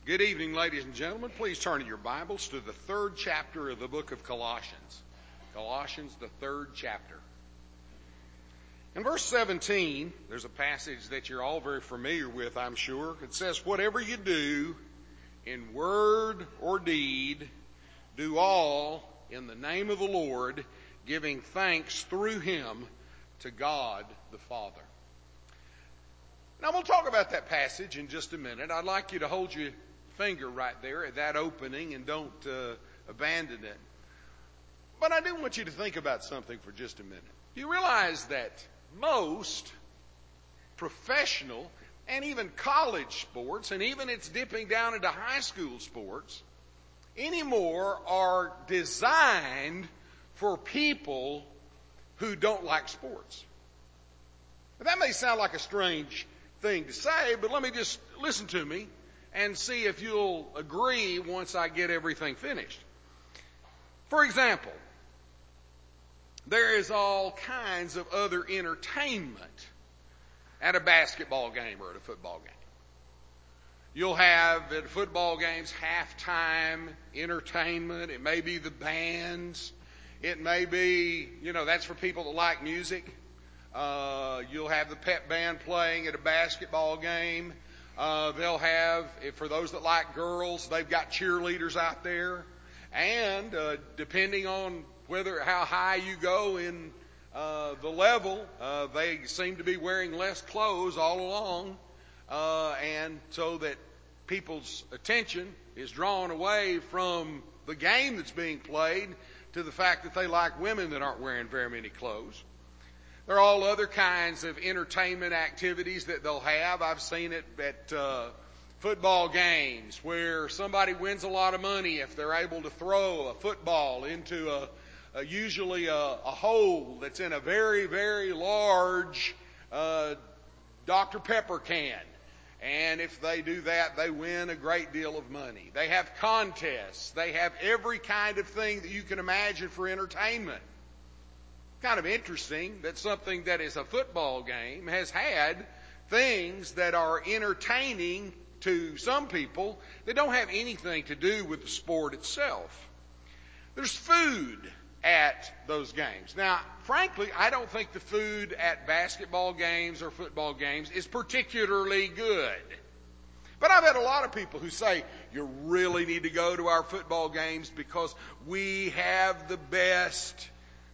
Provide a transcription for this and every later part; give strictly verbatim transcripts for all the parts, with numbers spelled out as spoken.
Good evening, ladies and gentlemen. Please turn your Bibles to the third chapter of the book of Colossians. Colossians, the third chapter. In verse seventeen, there's a passage that you're all very familiar with, I'm sure. It says, "Whatever you do, in word or deed, do all in the name of the Lord, giving thanks through him to God the Father." Now, we'll talk about that passage in just a minute. I'd like you to hold your finger right there at that opening and don't uh, abandon it. But I do want you to think about something for just a minute. Do you realize that most professional and even college sports, and even it's dipping down into high school sports, anymore are designed for people who don't like sports? Now, that may sound like a strange thing to say, but let me just listen to me and see if you'll agree once I get everything finished. For example, there is all kinds of other entertainment at a basketball game or at a football game. You'll have at football games halftime entertainment. It may be the bands. It may be, you know, that's for people that like music. Uh, you'll have the pep band playing at a basketball game. Uh, they'll have, for those that like girls, they've got cheerleaders out there. And uh, depending on whether how high you go in uh, the level, uh, they seem to be wearing less clothes all along. Uh, and so that people's attention is drawn away from the game that's being played to the fact that they like women that aren't wearing very many clothes. There are all other kinds of entertainment activities that they'll have. I've seen it at uh, football games where somebody wins a lot of money if they're able to throw a football into a, a usually a, a hole that's in a very, very large uh, Doctor Pepper can. And if they do that, they win a great deal of money. They have contests. They have every kind of thing that you can imagine for entertainment. Kind of interesting that something that is a football game has had things that are entertaining to some people that don't have anything to do with the sport itself. There's food at those games. Now, frankly, I don't think the food at basketball games or football games is particularly good. But I've had a lot of people who say, you really need to go to our football games because we have the best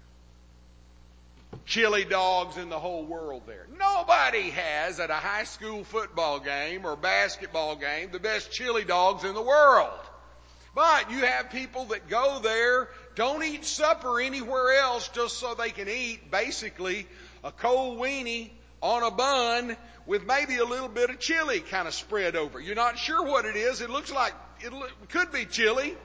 chili dogs in the whole world there. Nobody has at a high school football game or basketball game the best chili dogs in the world. But you have people that go there, don't eat supper anywhere else just so they can eat basically a cold weenie on a bun with maybe a little bit of chili kind of spread over. You're not sure what it is. It looks like it could be chili.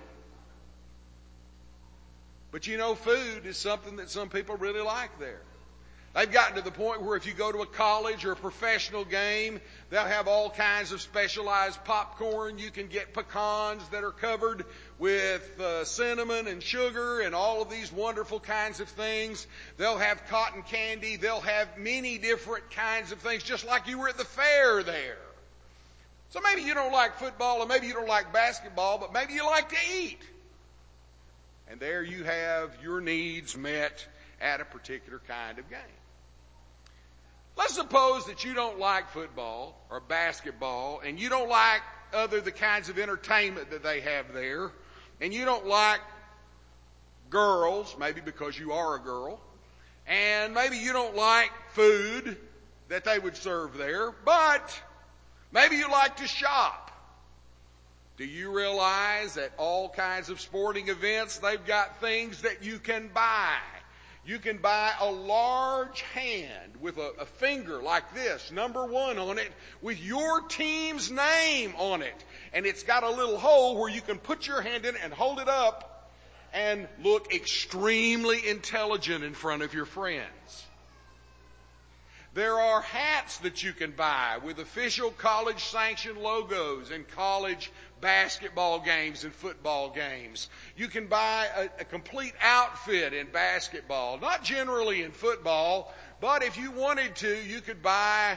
But you know, food is something that some people really like there. They've gotten to the point where if you go to a college or a professional game, they'll have all kinds of specialized popcorn. You can get pecans that are covered with uh, cinnamon and sugar and all of these wonderful kinds of things. They'll have cotton candy. They'll have many different kinds of things, just like you were at the fair there. So maybe you don't like football, or maybe you don't like basketball, but maybe you like to eat. And there you have your needs met at a particular kind of game. Let's suppose that you don't like football or basketball, and you don't like other the kinds of entertainment that they have there, and you don't like girls, maybe because you are a girl, and maybe you don't like food that they would serve there, but maybe you like to shop. Do you realize that all kinds of sporting events, they've got things that you can buy? You can buy a large hand with a, a finger like this, number one on it, with your team's name on it. And it's got a little hole where you can put your hand in it and hold it up and look extremely intelligent in front of your friends. There are hats that you can buy with official college-sanctioned logos in college basketball games and football games. You can buy a, a complete outfit in basketball, not generally in football, but if you wanted to, you could buy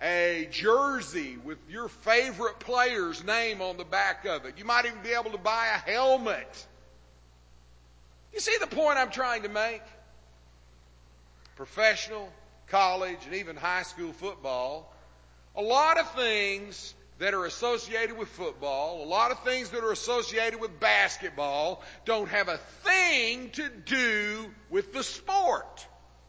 a jersey with your favorite player's name on the back of it. You might even be able to buy a helmet. You see the point I'm trying to make? Professional, college, and even high school football, a lot of things that are associated with football, a lot of things that are associated with basketball, don't have a thing to do with the sport.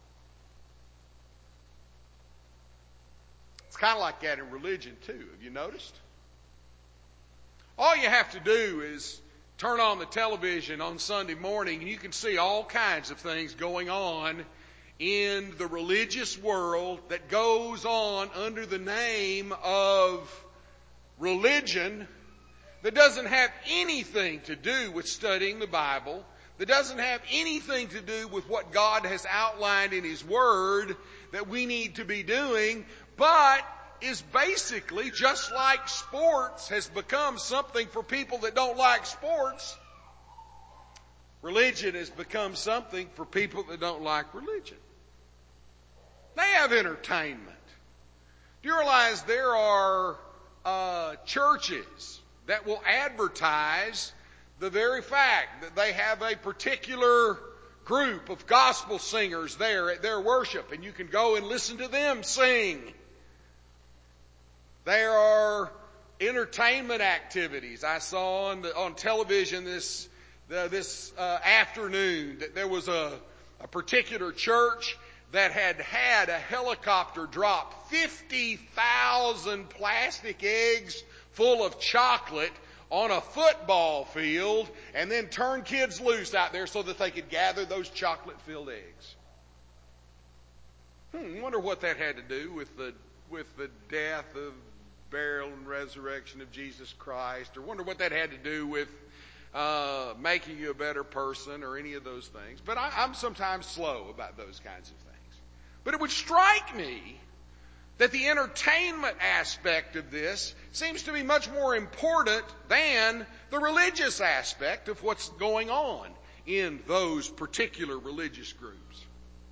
It's kind of like that in religion too. Have you noticed? All you have to do is turn on the television on Sunday morning and you can see all kinds of things going on in the religious world that goes on under the name of religion, that doesn't have anything to do with studying the Bible, that doesn't have anything to do with what God has outlined in His Word that we need to be doing, but is basically just like sports has become something for people that don't like sports. Religion has become something for people that don't like religion. They have entertainment. Do you realize there are uh, churches that will advertise the very fact that they have a particular group of gospel singers there at their worship, and you can go and listen to them sing. There are entertainment activities. I saw on, the, on television this the, this uh, afternoon that there was a, a particular church that had had a helicopter drop fifty thousand plastic eggs full of chocolate on a football field and then turn kids loose out there so that they could gather those chocolate-filled eggs. Hmm, I wonder what that had to do with the with the death, of burial, and resurrection of Jesus Christ, or wonder what that had to do with uh, making you a better person or any of those things. But I, I'm sometimes slow about those kinds of things. But it would strike me that the entertainment aspect of this seems to be much more important than the religious aspect of what's going on in those particular religious groups.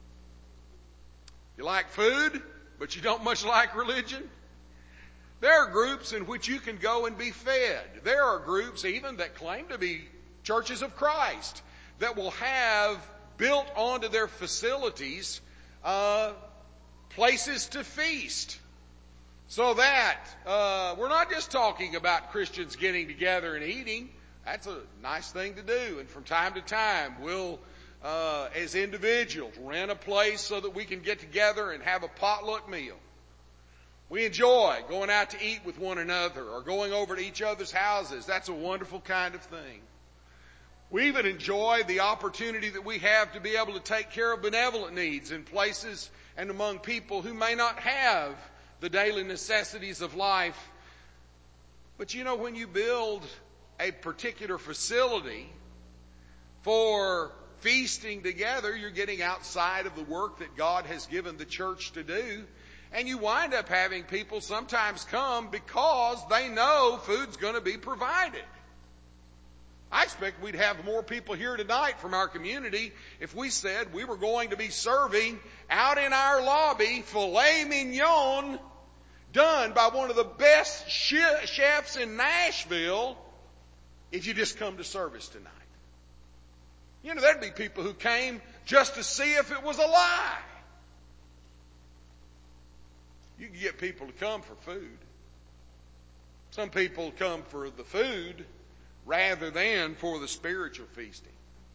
You like food, but you don't much like religion? There are groups in which you can go and be fed. There are groups even that claim to be churches of Christ that will have built onto their facilities Uh, places to feast. So that uh, we're not just talking about Christians getting together and eating. That's a nice thing to do. And from time to time, we'll, uh, as individuals, rent a place so that we can get together and have a potluck meal. We enjoy going out to eat with one another or going over to each other's houses. That's a wonderful kind of thing. We even enjoy the opportunity that we have to be able to take care of benevolent needs in places and among people who may not have the daily necessities of life. But you know, when you build a particular facility for feasting together, you're getting outside of the work that God has given the church to do. And you wind up having people sometimes come because they know food's going to be provided. I expect we'd have more people here tonight from our community if we said we were going to be serving out in our lobby filet mignon done by one of the best chefs in Nashville if you just come to service tonight. You know, there'd be people who came just to see if it was a lie. You can get people to come for food. Some people come for the food rather than for the spiritual feasting.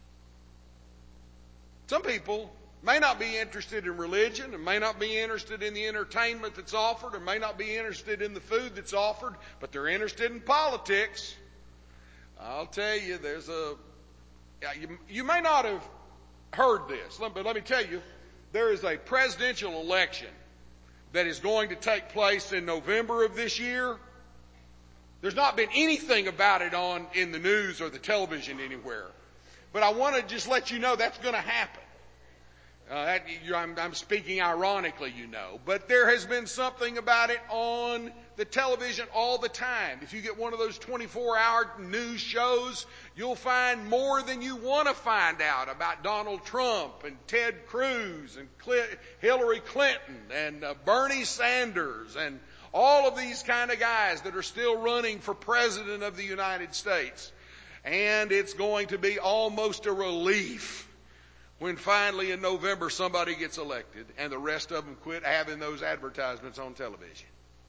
Some people may not be interested in religion and may not be interested in the entertainment that's offered or may not be interested in the food that's offered, but they're interested in politics. I'll tell you, there's a, you, you may not have heard this, but let me tell you, there is a presidential election that is going to take place in November of this year. There's not been anything about it on in the news or the television anywhere. But I want to just let you know that's going to happen. Uh, that, I'm, I'm speaking ironically, you know. But there has been something about it on the television all the time. If you get one of those twenty-four hour news shows, you'll find more than you want to find out about Donald Trump and Ted Cruz and Cl- Hillary Clinton and uh, Bernie Sanders and all of these kind of guys that are still running for president of the United States. And it's going to be almost a relief when finally in November somebody gets elected and the rest of them quit having those advertisements on television.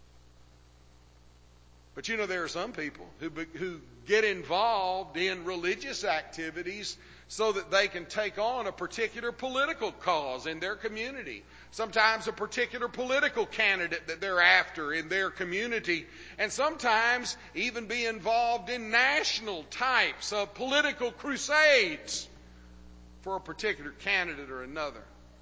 But you know, there are some people who who get involved in religious activities so that they can take on a particular political cause in their community. Sometimes a particular political candidate that they're after in their community. And sometimes even be involved in national types of political crusades for a particular candidate or another.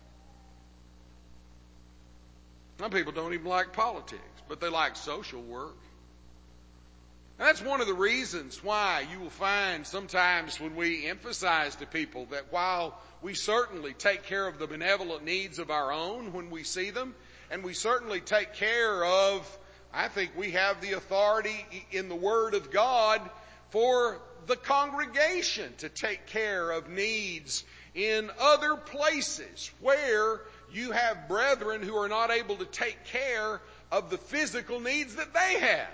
Some people don't even like politics, but they like social work. And that's one of the reasons why you will find sometimes when we emphasize to people that while we certainly take care of the benevolent needs of our own when we see them, and we certainly take care of, I think we have the authority in the Word of God for the congregation to take care of needs in other places where you have brethren who are not able to take care of the physical needs that they have.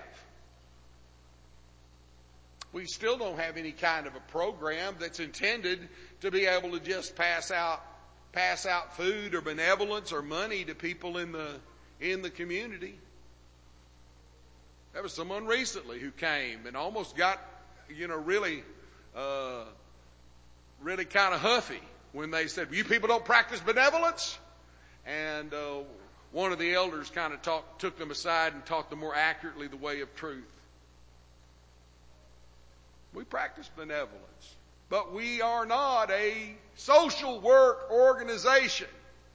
We still don't have any kind of a program that's intended to be able to just pass out pass out food or benevolence or money to people in the in the community. There was someone recently who came and almost got, you know, really, uh, really kind of huffy when they said, "You people don't practice benevolence?" And uh, one of the elders kind of talked, took them aside and taught them more accurately the way of truth. We practice benevolence, but we are not a social work organization.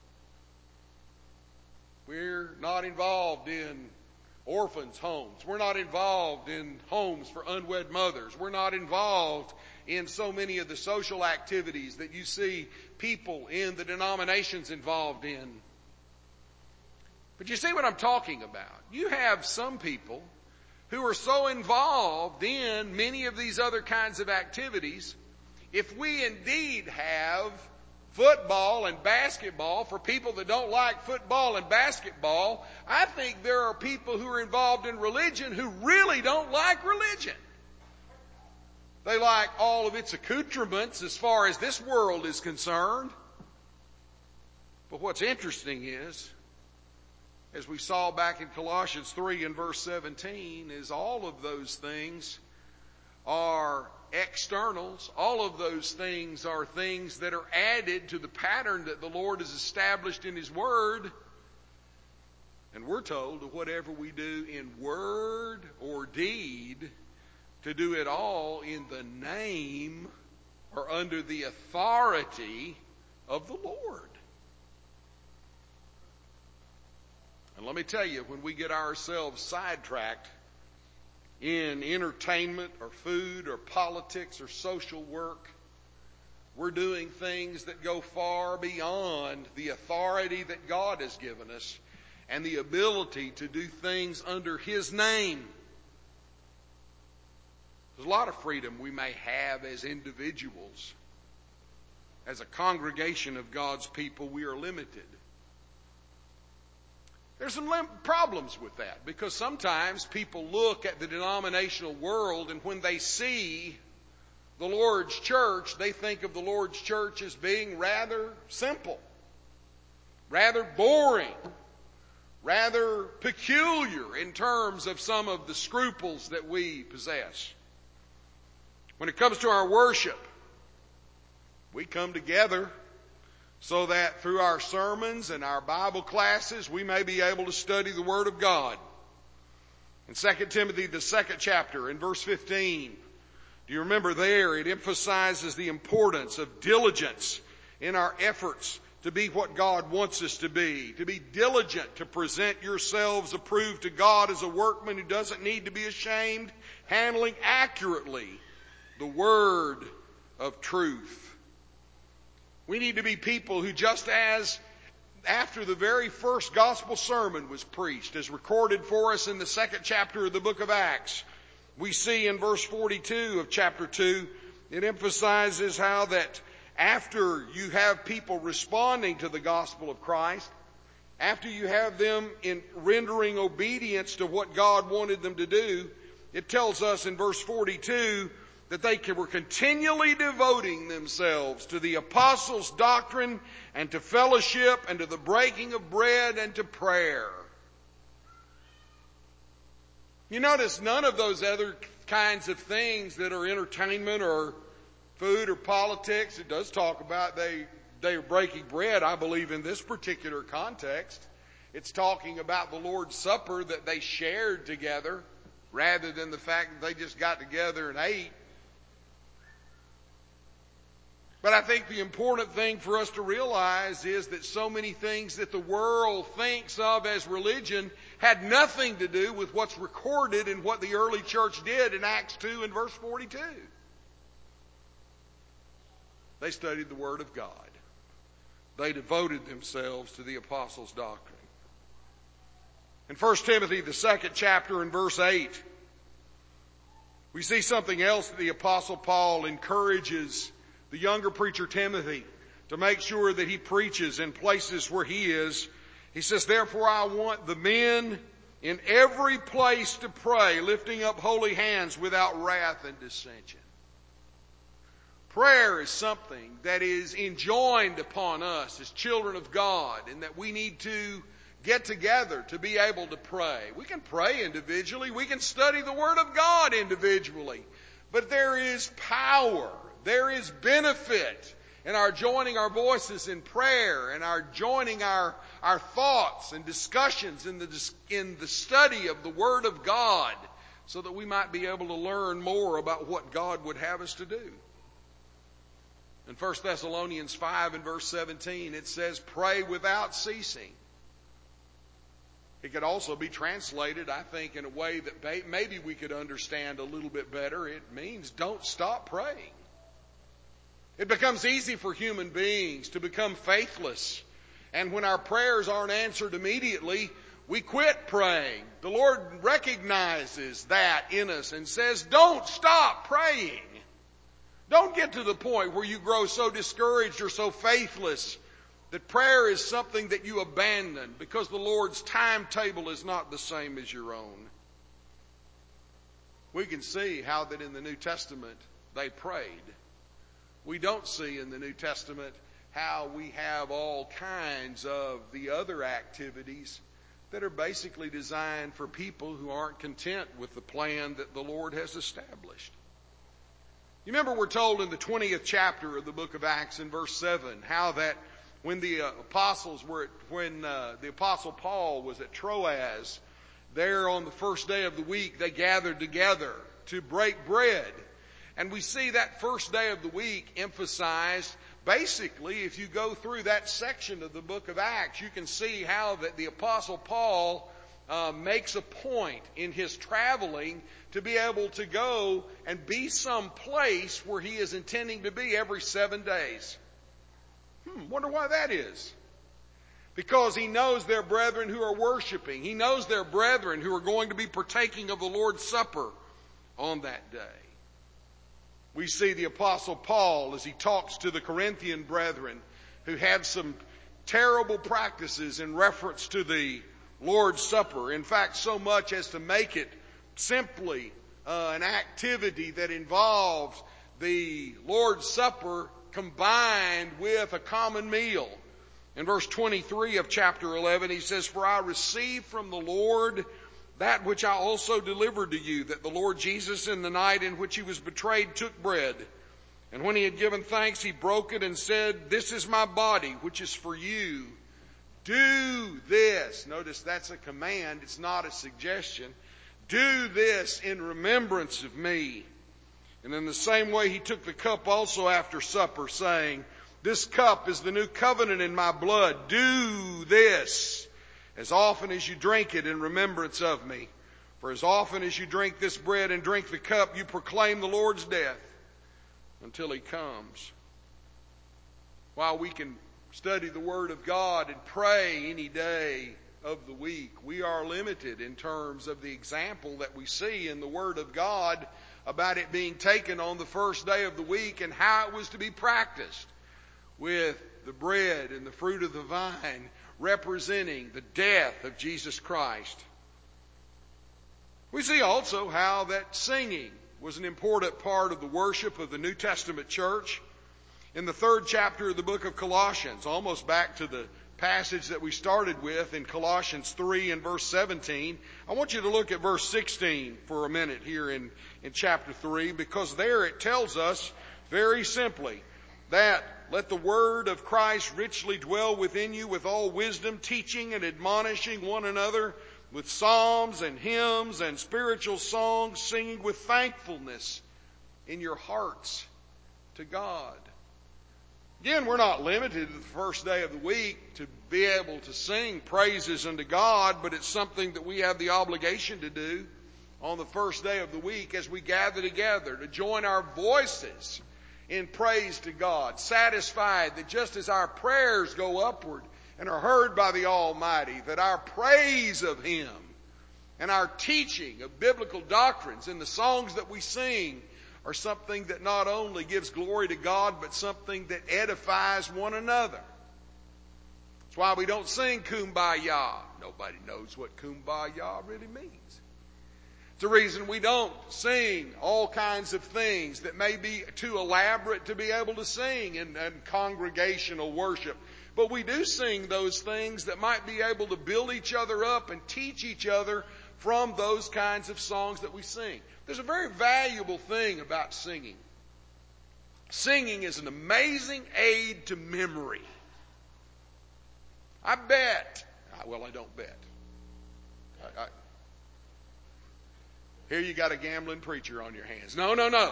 We're not involved in orphans' homes. We're not involved in homes for unwed mothers. We're not involved in so many of the social activities that you see people in the denominations involved in. But you see what I'm talking about. You have some people who are so involved in many of these other kinds of activities. If we indeed have football and basketball for people that don't like football and basketball, I think there are people who are involved in religion who really don't like religion. They like all of its accoutrements as far as this world is concerned. But what's interesting is, as we saw back in Colossians three and verse seventeen, is all of those things are externals. All of those things are things that are added to the pattern that the Lord has established in His Word. And we're told that whatever we do in word or deed, to do it all in the name or under the authority of the Lord. And let me tell you, when we get ourselves sidetracked in entertainment or food or politics or social work, we're doing things that go far beyond the authority that God has given us and the ability to do things under His name. There's a lot of freedom we may have as individuals. As a congregation of God's people, we are limited. There's some lim- problems with that, because sometimes people look at the denominational world, and when they see the Lord's church, they think of the Lord's church as being rather simple, rather boring, rather peculiar in terms of some of the scruples that we possess. When it comes to our worship, we come together so that through our sermons and our Bible classes, we may be able to study the Word of God. In Second Timothy, the second chapter, in verse fifteen, do you remember there? It emphasizes the importance of diligence in our efforts to be what God wants us to be. To be diligent to present yourselves approved to God as a workman who doesn't need to be ashamed, handling accurately the word of truth. We need to be people who, just as after the very first gospel sermon was preached, as recorded for us in the second chapter of the book of Acts, we see in verse forty-two of chapter two, it emphasizes how that after you have people responding to the gospel of Christ, after you have them in rendering obedience to what God wanted them to do, it tells us in verse forty-two that they were continually devoting themselves to the apostles' doctrine and to fellowship and to the breaking of bread and to prayer. You notice none of those other kinds of things that are entertainment or food or politics. It does talk about they, they are breaking bread, I believe, in this particular context. It's talking about the Lord's Supper that they shared together rather than the fact that they just got together and ate. But I think the important thing for us to realize is that so many things that the world thinks of as religion had nothing to do with what's recorded in what the early church did in Acts two and verse forty-two. They studied the Word of God. They devoted themselves to the apostles' doctrine. In First Timothy, the second chapter and verse eight, we see something else that the apostle Paul encourages the younger preacher Timothy to make sure that he preaches in places where he is. He says, therefore I want the men in every place to pray, lifting up holy hands without wrath and dissension. Prayer is something that is enjoined upon us as children of God, and that we need to get together to be able to pray. We can pray individually. We can study the Word of God individually. But there is power. There is benefit in our joining our voices in prayer and our joining our, our thoughts and discussions in the, in the study of the Word of God, so that we might be able to learn more about what God would have us to do. In First Thessalonians five and verse seventeen, it says, pray without ceasing. It could also be translated, I think, in a way that maybe we could understand a little bit better. It means don't stop praying. It becomes easy for human beings to become faithless. And when our prayers aren't answered immediately, we quit praying. The Lord recognizes that in us and says, don't stop praying. Don't get to the point where you grow so discouraged or so faithless that prayer is something that you abandon because the Lord's timetable is not the same as your own. We can see how that in the New Testament they prayed. We don't see in the New Testament how we have all kinds of the other activities that are basically designed for people who aren't content with the plan that the Lord has established. You remember we're told in the twentieth chapter of the book of Acts in verse seven how that when the uh, apostles were at, when uh, the apostle Paul was at Troas, there on the first day of the week they gathered together to break bread. And we see that first day of the week emphasized. Basically, if you go through that section of the book of Acts, you can see how that the apostle Paul uh, makes a point in his traveling to be able to go and be some place where he is intending to be every seven days. Hmm, wonder why that is. Because he knows their brethren who are worshiping. He knows their brethren who are going to be partaking of the Lord's Supper on that day. We see the apostle Paul as he talks to the Corinthian brethren who had some terrible practices in reference to the Lord's Supper. In fact, so much as to make it simply uh, an activity that involves the Lord's Supper combined with a common meal. In verse twenty-three of chapter eleven, he says, for I received from the Lord that which I also delivered to you, that the Lord Jesus in the night in which he was betrayed took bread. And when he had given thanks, he broke it and said, this is my body, which is for you. Do this. Notice that's a command. It's not a suggestion. Do this in remembrance of me. And in the same way, he took the cup also after supper, saying, this cup is the new covenant in my blood. Do this as often as you drink it in remembrance of me. For as often as you drink this bread and drink the cup, you proclaim the Lord's death until he comes. while we can study the Word of God and pray any day of the week, we are limited in terms of the example that we see in the Word of God about it being taken on the first day of the week and how it was to be practiced, with the bread and the fruit of the vine representing the death of Jesus Christ. We see also how that singing was an important part of the worship of the New Testament church. In the third chapter of the book of Colossians, almost back to the passage that we started with in Colossians three and verse seventeen, I want you to look at verse sixteen for a minute here in, in chapter three, because there it tells us very simply that let the word of Christ richly dwell within you with all wisdom, teaching and admonishing one another with psalms and hymns and spiritual songs, singing with thankfulness in your hearts to God. Again, we're not limited to the first day of the week to be able to sing praises unto God, but it's something that we have the obligation to do on the first day of the week as we gather together to join our voices in praise to God, satisfied that just as our prayers go upward and are heard by the Almighty, that our praise of Him and our teaching of biblical doctrines in the songs that we sing are something that not only gives glory to God, but something that edifies one another. That's why we don't sing Kumbaya. Nobody knows what Kumbaya really means. It's the reason we don't sing all kinds of things that may be too elaborate to be able to sing in, in congregational worship. But we do sing those things that might be able to build each other up and teach each other from those kinds of songs that we sing. There's a very valuable thing about singing. Singing is an amazing aid to memory. I bet, well, I don't bet. I, I, here you got a gambling preacher on your hands. No, no, no.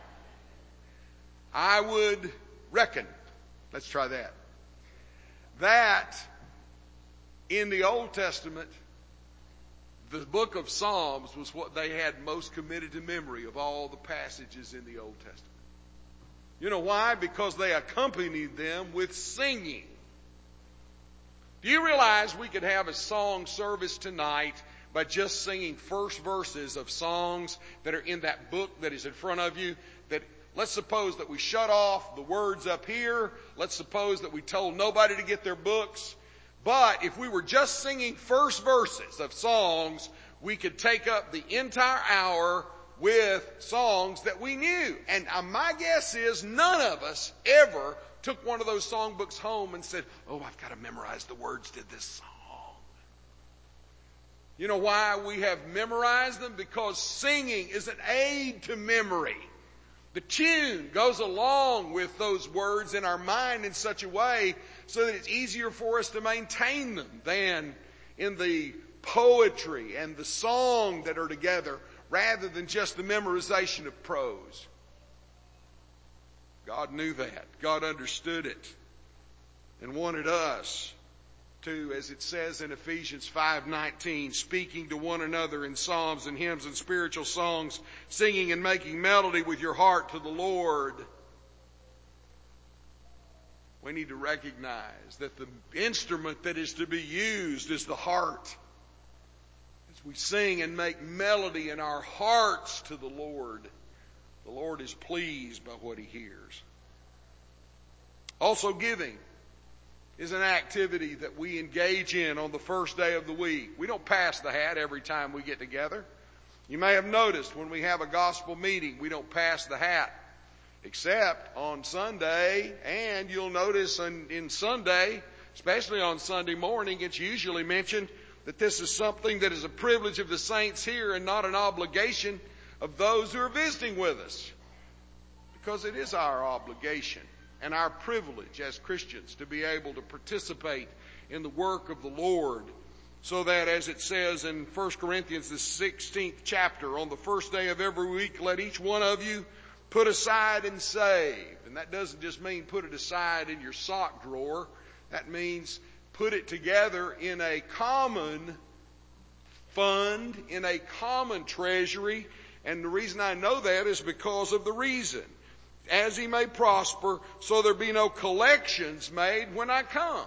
I would reckon, let's try that, that in the Old Testament, the book of Psalms was what they had most committed to memory of all the passages in the Old Testament. You know why? Because they accompanied them with singing. Do you realize we could have a song service tonight by just singing first verses of songs that are in that book that is in front of you? That let's suppose that we shut off the words up here. Let's suppose that we told nobody to get their books. But if we were just singing first verses of songs, we could take up the entire hour with songs that we knew. And uh, my guess is none of us ever took one of those songbooks home and said, oh, I've got to memorize the words to this song. You know why we have memorized them? Because singing is an aid to memory. The tune goes along with those words in our mind in such a way so that it's easier for us to maintain them than in the poetry and the song that are together rather than just the memorization of prose. God knew that. God understood it and wanted us to, as it says in Ephesians five nineteen, speaking to one another in psalms and hymns and spiritual songs, singing and making melody with your heart to the Lord. We need to recognize that the instrument that is to be used is the heart. As we sing and make melody in our hearts to the Lord, the Lord is pleased by what He hears. Also, giving is an activity that we engage in on the first day of the week. We don't pass the hat every time we get together. You may have noticed when we have a gospel meeting, we don't pass the hat, except on Sunday. And you'll notice in, in Sunday, especially on Sunday morning, it's usually mentioned that this is something that is a privilege of the saints here and not an obligation of those who are visiting with us. Because it is our obligation and our privilege as Christians to be able to participate in the work of the Lord, so that, as it says in First Corinthians, the sixteenth chapter, on the first day of every week, let each one of you put aside and save. And that doesn't just mean put it aside in your sock drawer. That means put it together in a common fund, in a common treasury. And the reason I know that is because of the reason. as he may prosper, so there be no collections made when I come.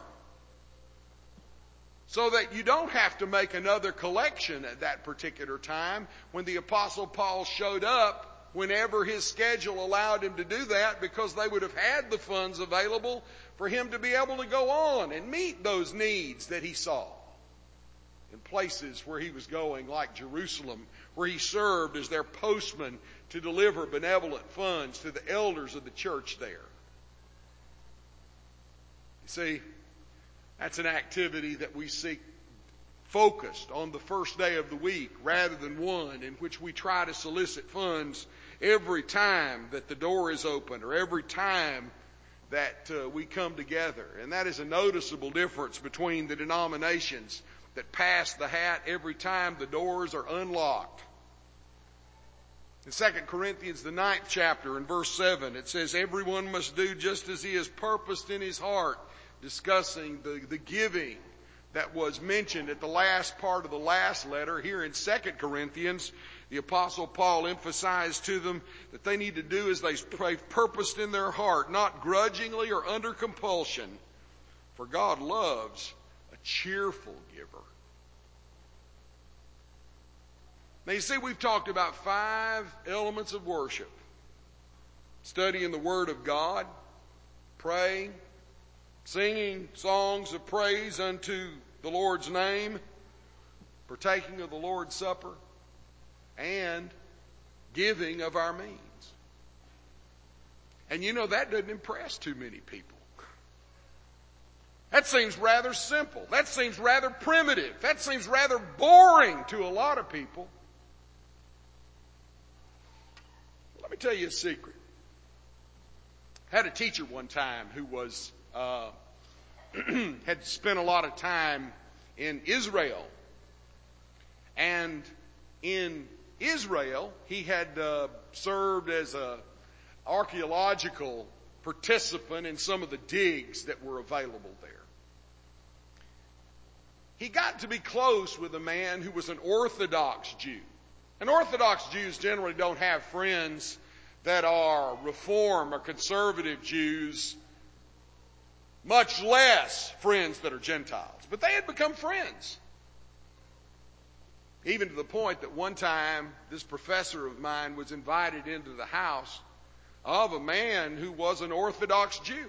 So that you don't have to make another collection at that particular time when the Apostle Paul showed up, whenever his schedule allowed him to do that, because they would have had the funds available for him to be able to go on and meet those needs that he saw in places where he was going, like Jerusalem, where he served as their postman to deliver benevolent funds to the elders of the church there. You see, that's an activity that we seek focused on the first day of the week rather than one in which we try to solicit funds every time that the door is open or every time that uh, we come together. And that is a noticeable difference between the denominations that pass the hat every time the doors are unlocked. In Second Corinthians, the ninth chapter, in verse seven, it says, everyone must do just as he has purposed in his heart, discussing the, the giving that was mentioned at the last part of the last letter. Here in Second Corinthians, the Apostle Paul emphasized to them that they need to do as they purposed in their heart, not grudgingly or under compulsion, for God loves a cheerful giver. Now you see, we've talked about five elements of worship: studying the Word of God, praying, singing songs of praise unto the Lord's name, partaking of the Lord's Supper, and giving of our means. And you know, that doesn't impress too many people. That seems rather simple. That seems rather primitive. That seems rather boring to a lot of people. Let me tell you a secret. I had a teacher one time who was uh, had spent a lot of time in Israel. And in Israel, he had uh, served as an archaeological participant in some of the digs that were available there. He got to be close with a man who was an Orthodox Jew. And Orthodox Jews generally don't have friends that are Reform or conservative Jews, much less friends that are Gentiles. But they had become friends. Even to the point that one time this professor of mine was invited into the house of a man who was an Orthodox Jew.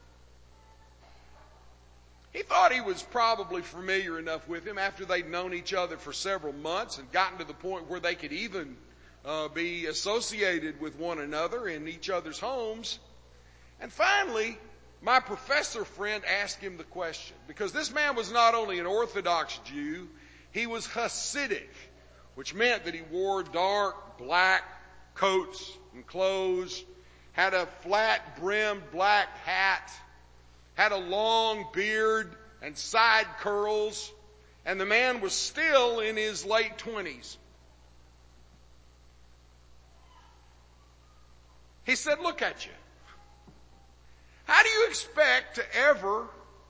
He thought he was probably familiar enough with him after they'd known each other for several months and gotten to the point where they could even uh, be associated with one another in each other's homes. And finally, my professor friend asked him the question, because this man was not only an Orthodox Jew, he was Hasidic, which meant that he wore dark black coats and clothes, had a flat-brimmed black hat, had a long beard and side curls, and the man was still in his late twenties. He said, look at you. How do you expect to ever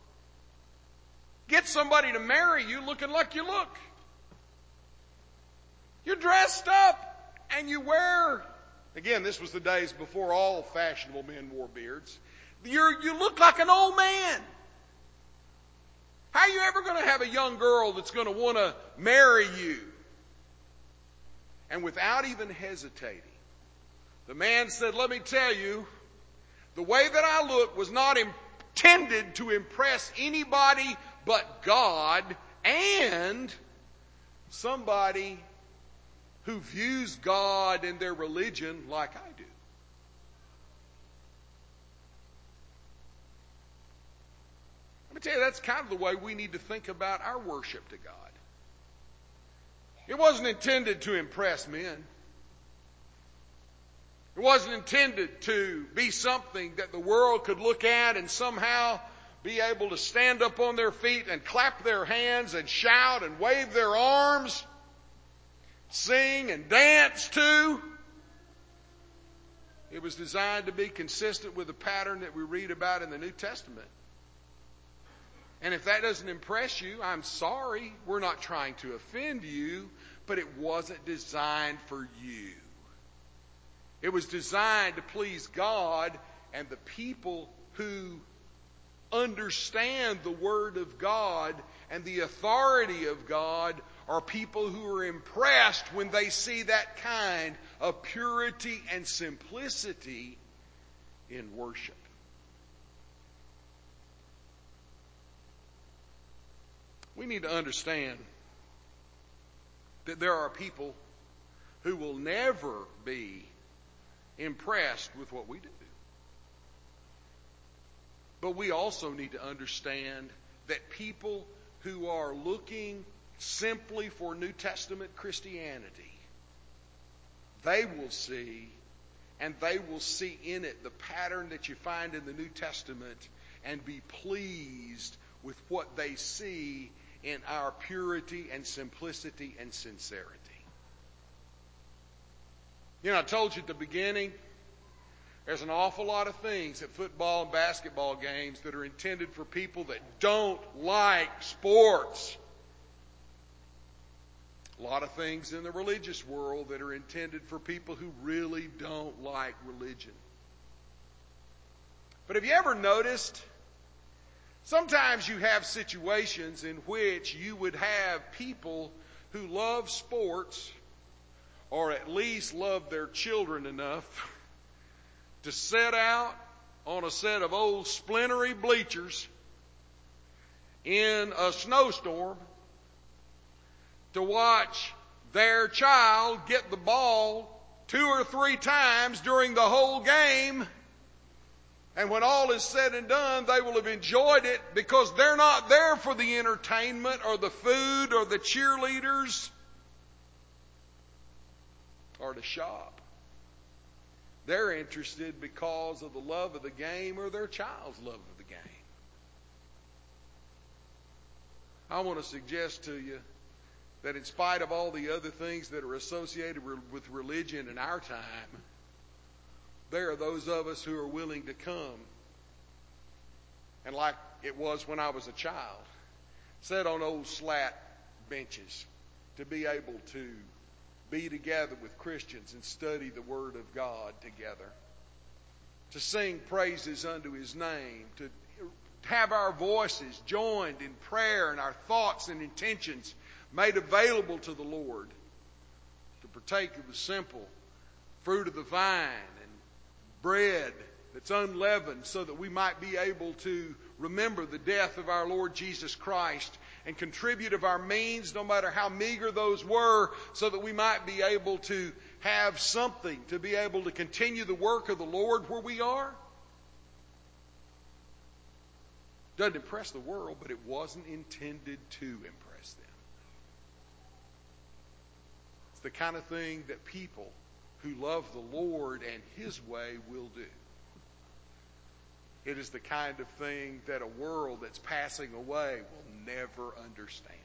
get somebody to marry you looking like you look? You're dressed up and you wear, again, this was the days before all fashionable men wore beards. You're, you look like an old man. How are you ever going to have a young girl that's going to want to marry you? And without even hesitating, the man said, let me tell you, the way that I look was not intended to impress anybody but God and somebody who views God and their religion like I do. Let me tell you, that's kind of the way we need to think about our worship to God. It wasn't intended to impress men. It wasn't intended to be something that the world could look at and somehow be able to stand up on their feet and clap their hands and shout and wave their arms, sing and dance to. It was designed to be consistent with the pattern that we read about in the New Testament. And if that doesn't impress you, I'm sorry. We're not trying to offend you, but it wasn't designed for you. It was designed to please God, and the people who understand the Word of God and the authority of God are people who are impressed when they see that kind of purity and simplicity in worship. We need to understand that there are people who will never be impressed with what we do. But we also need to understand that people who are looking simply for New Testament Christianity, they will see, and they will see in it the pattern that you find in the New Testament and be pleased with what they see in our purity and simplicity and sincerity. You know, I told you at the beginning, there's an awful lot of things at football and basketball games that are intended for people that don't like sports. A lot of things in the religious world that are intended for people who really don't like religion. But have you ever noticed, sometimes you have situations in which you would have people who love sports, or at least love their children enough to set out on a set of old splintery bleachers in a snowstorm to watch their child get the ball two or three times during the whole game. And when all is said and done, they will have enjoyed it because they're not there for the entertainment or the food or the cheerleaders or to shop. They're interested because of the love of the game or their child's love of the game. I want to suggest to you that in spite of all the other things that are associated with religion in our time, there are those of us who are willing to come, and like it was when I was a child, sit on old slat benches to be able to be together with Christians and study the Word of God together, to sing praises unto His name, to have our voices joined in prayer and our thoughts and intentions made available to the Lord, to partake of the simple fruit of the vine and bread that's unleavened so that we might be able to remember the death of our Lord Jesus Christ and contribute of our means, no matter how meager those were, so that we might be able to have something to be able to continue the work of the Lord where we are. Doesn't impress the world, but it wasn't intended to impress them. It's the kind of thing that people who love the Lord and His way will do. It is the kind of thing that a world that's passing away will never understand.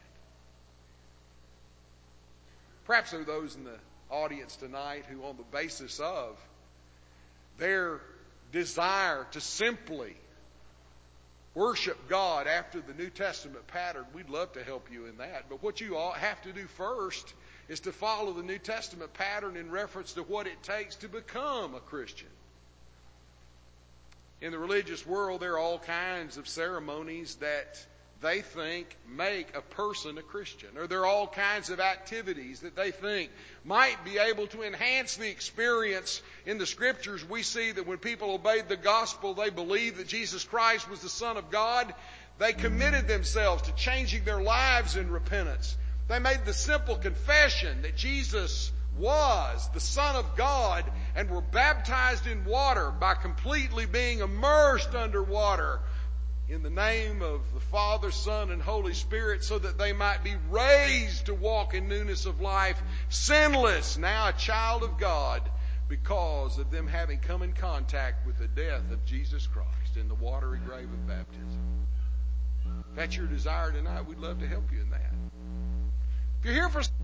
Perhaps there are those in the audience tonight who, on the basis of their desire to simply worship God after the New Testament pattern, we'd love to help you in that. But what you all have to do first is to follow the New Testament pattern in reference to what it takes to become a Christian. In the religious world, there are all kinds of ceremonies that they think make a person a Christian. Or there are all kinds of activities that they think might be able to enhance the experience. In the Scriptures, we see that when people obeyed the gospel, they believed that Jesus Christ was the Son of God. They committed themselves to changing their lives in repentance. They made the simple confession that Jesus was the Son of God and were baptized in water by completely being immersed under water in the name of the Father, Son, and Holy Spirit, so that they might be raised to walk in newness of life, sinless, now a child of God, because of them having come in contact with the death of Jesus Christ in the watery grave of baptism. If that's your desire tonight, we'd love to help you in that. If you're here for